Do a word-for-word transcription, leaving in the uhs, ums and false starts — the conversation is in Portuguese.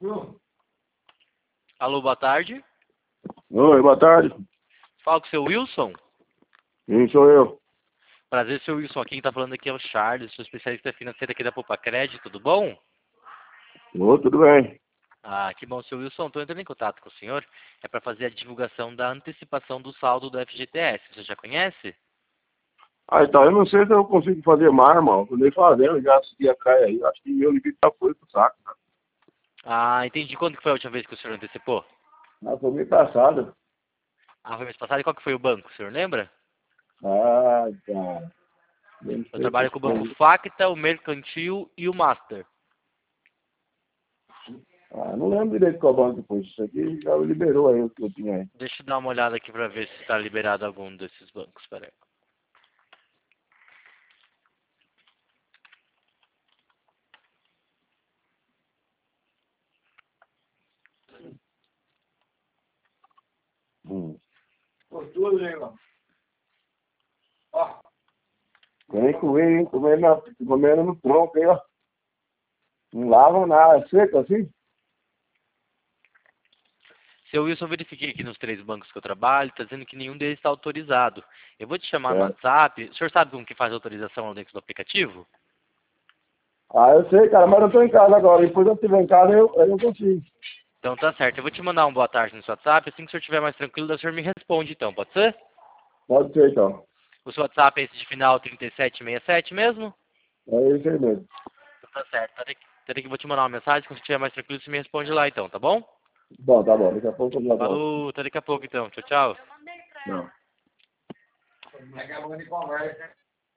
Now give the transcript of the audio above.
Alô, boa tarde. Oi, boa tarde. Fala com o seu Wilson. Sim, sou eu. Prazer, seu Wilson. Aqui quem tá falando aqui é o Charles, sou especialista financeiro aqui da Poupa Crédito, tudo bom? Ô, tudo bem. Ah, que bom, seu Wilson. Estou entrando em contato com o senhor. É para fazer a divulgação da antecipação do saldo do F G T S. Você já conhece? Ah, então, eu não sei se eu consigo fazer mais, irmão. Eu nem fazendo, já segui a caia aí. Acho que meu limite tá foi pro saco, né? Ah, entendi. Quando que foi a última vez que o senhor antecipou? Ah, foi mês passado. Ah, foi mês passado. E qual que foi o banco? O senhor lembra? Ah, cara. Eu não Eu sei se trabalho com o banco foi. Facta, o Mercantil e o Master. Ah, não lembro direito qual banco foi. Isso aqui já liberou aí o que eu tinha aí. Deixa eu dar uma olhada aqui para ver se está liberado algum desses bancos. Pera aí. Hum. Pô, tudo aí, ó. Ó. Tem que comer, hein? Comendo, comendo no tronco aí, ó. Não lava nada. É seco assim? Seu Wilson, eu verifiquei aqui nos três bancos que eu trabalho, está dizendo que nenhum deles está autorizado. Eu vou te chamar no É. WhatsApp. O senhor sabe como que faz a autorização lá dentro do aplicativo? Ah, eu sei, cara, mas eu tô em casa agora. Depois eu estiver em casa, eu, eu não consigo. Então tá certo. Eu vou te mandar um boa tarde no seu WhatsApp. Assim que o senhor estiver mais tranquilo, o senhor me responde então, pode ser? Pode ser, então. O seu WhatsApp é esse de final trinta e sete sessenta e sete mesmo? É isso aí mesmo. Então tá certo. Até que, até que eu vou te mandar uma mensagem. Quando você estiver mais tranquilo, você me responde lá então, tá bom? Bom, tá bom. Daqui a pouco eu já volto. Falou, até daqui a pouco então. Tchau, tchau. Não. Acabou de conversa.